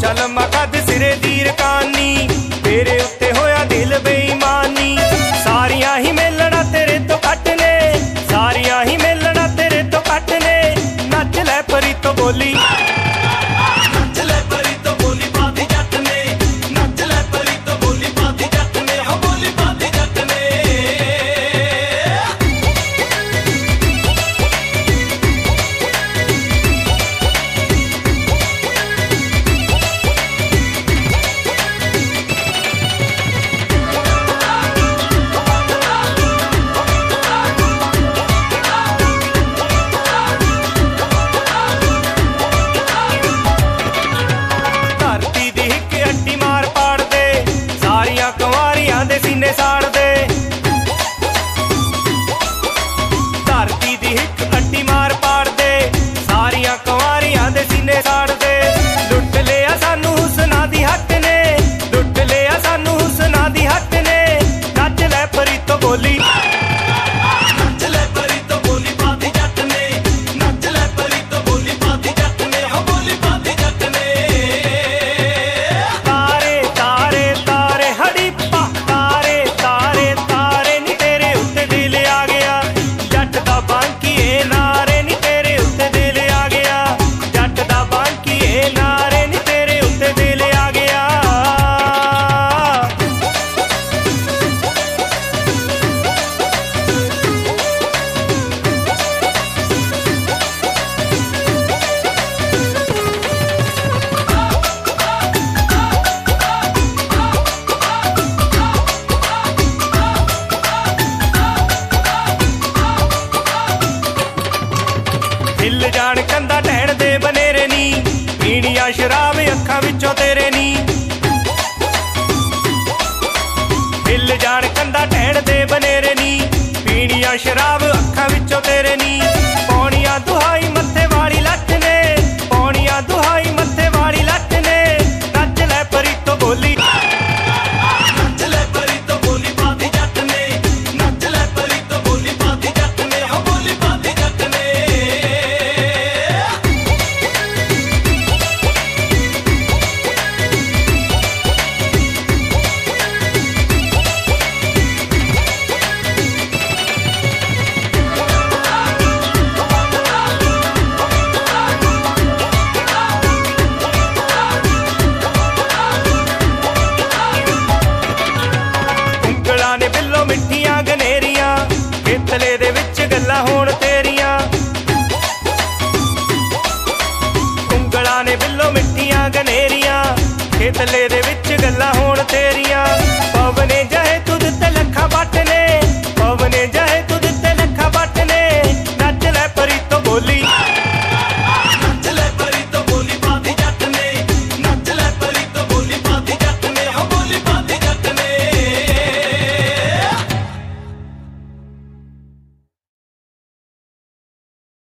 लम्मा कद सिरे दी रकानी, तेरे उत्ते होया दिल बेईमानी। सारियां ही मिलना तेरे तो घट ने, सारियां ही मिलना तेरे तो घट ने। नच लै परी तो बोली, नच लै परी तो बोली पाती जट ने, नच लै परी तो बोली पाती जट ने, हो बोली पाती जट ने। सीने साड़ दे, धरती दी हिक अड्डी मार पाड़ दे, सारियां कंवारियां दे सीने साड़ दे। लुट लिया सानू हुस्ना दी हट ने, लुट लिया सानू हुस्ना दी हट ने। नच लै परी तो बोली, नच लै परी तो बोली पाती जट ने, नच लै परी तो बोली पाती जट ने, हो बोली पाती जट ने। तारे तारे तारे हड़ीपा, तारे तारे तारे नी तेरे उत्ते दिल आ गया, जट दा बांकीए नारे नी तेरे उत्ते दिल आ गया, जट दा बांकीए नारे नी तेरे उत्ते दिल आ गया। हिल जान कंधा ढैण दे बनेरे नी, पीणिया शराब अखां विचों तेरे नी। हिल जान कंधा ढैण दे बनेरे नी, पीणिया शराब अखां विचों तेरे नी। पौणियां दुहाई मत्थे वाली लट ने, पौणियां दुहाई मत्थे वाली लट ने। नच लै परी तो बोली, नच लै परी तो बोली पाती जट ने, नच लै परी तो बोली पाती जट ने, हो बोली पाती जट ने। ਉਂਗਲਾਂ ਨੇ ਬਿੱਲੋ ਮਿੱਠੀਆਂ ਗਨੇਰੀਆਂ, ਖੇਤਲੇ ਦੇ ਵਿੱਚ ਗੱਲਾਂ ਹੋਣ ਤੇਰੀਆਂ। ਉਂਗਲਾਂ ਨੇ ਬਿੱਲੋ ਮਿੱਠੀਆਂ ਗਨੇਰੀਆਂ, ਖੇਤਲੇ ਦੇ ਵਿੱਚ ਗੱਲਾਂ ਹੋਣ ਤੇਰੀਆਂ। ਪਵਨੇ ਜਹੇ ਤੁਧ ਤੇ ਲੱਖਾਂ ਵੱਟ ਨੇ,